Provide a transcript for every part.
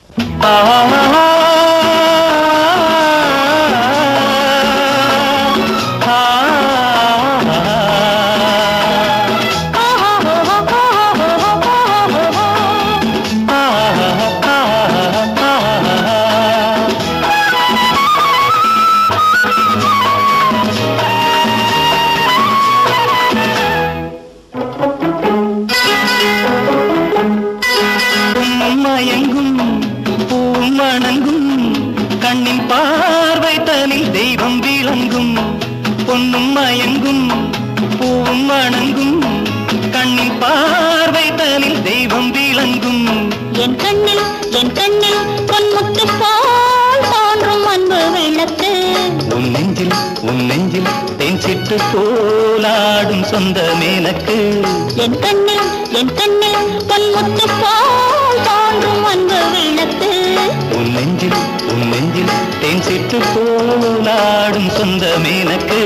கண்ணின் பார்வை தனில் தெய்வம் விளங்கும் பொன்னும் மயங்கும் பூவும் வணங்கும் கண்ணின் பார்வை தனில் தெய்வம் விளங்கும் என் கண்ணில் பொன்முத்து போல் தோன்றும் அன்பு விளக்கு உன் நெஞ்சில் தேன் சிட்டு போலாடும் சொந்த மேலக்கு என் கண்ணில் பொன்முத்து போல் தோன்றும் அன்பு விளக்கு உன் நெஞ்சில் தேன் சிட்டு போலாடும் சொந்த மேலக்கு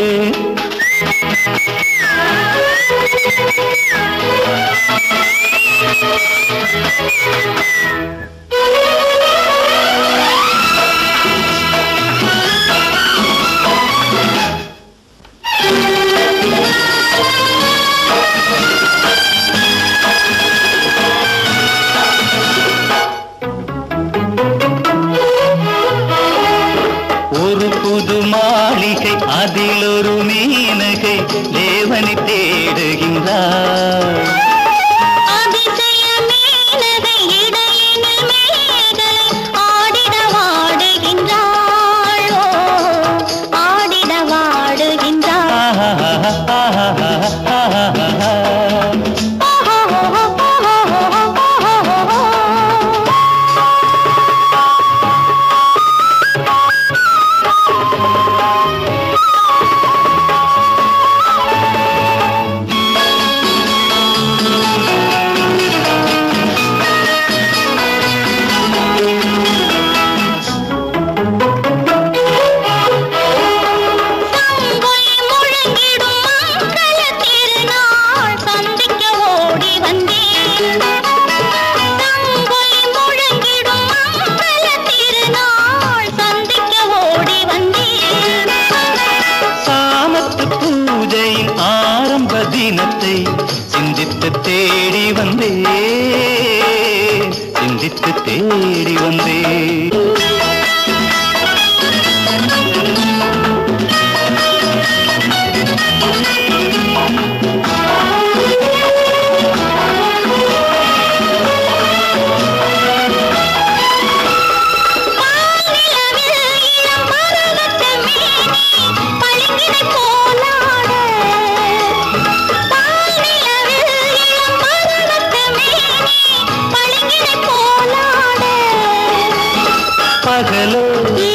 ஒரு புது மாளிகை அதில் ஒரு மீனகை தேவனை தேடுகின்றார் அதிசய மீனகை இடையினில் மேகலை ஆடிட வாடுகின்றாள் ஆடிட வாடுகின்றாள் தினத்தை சிந்தித்து தேடி வந்தே பகலோ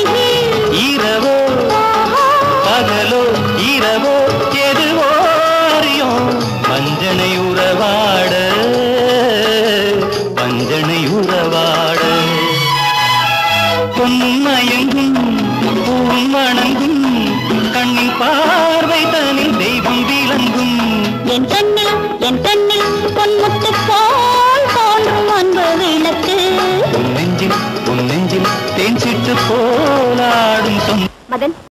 இரவோ எதுவோ அறியோம் வஞ்சனை உறவாட பொன்னும் மயங்கும் பூவும் வணங்கும் கண்ணின் பார்வை தனில் தெய்வம் விளங்கும் என் கண்ணில் பொன்முத்து போல் தோன்றும் அன்பு விளக்கு உன் நெஞ்சில் தேன் சிட்டு போலாடும் மதன்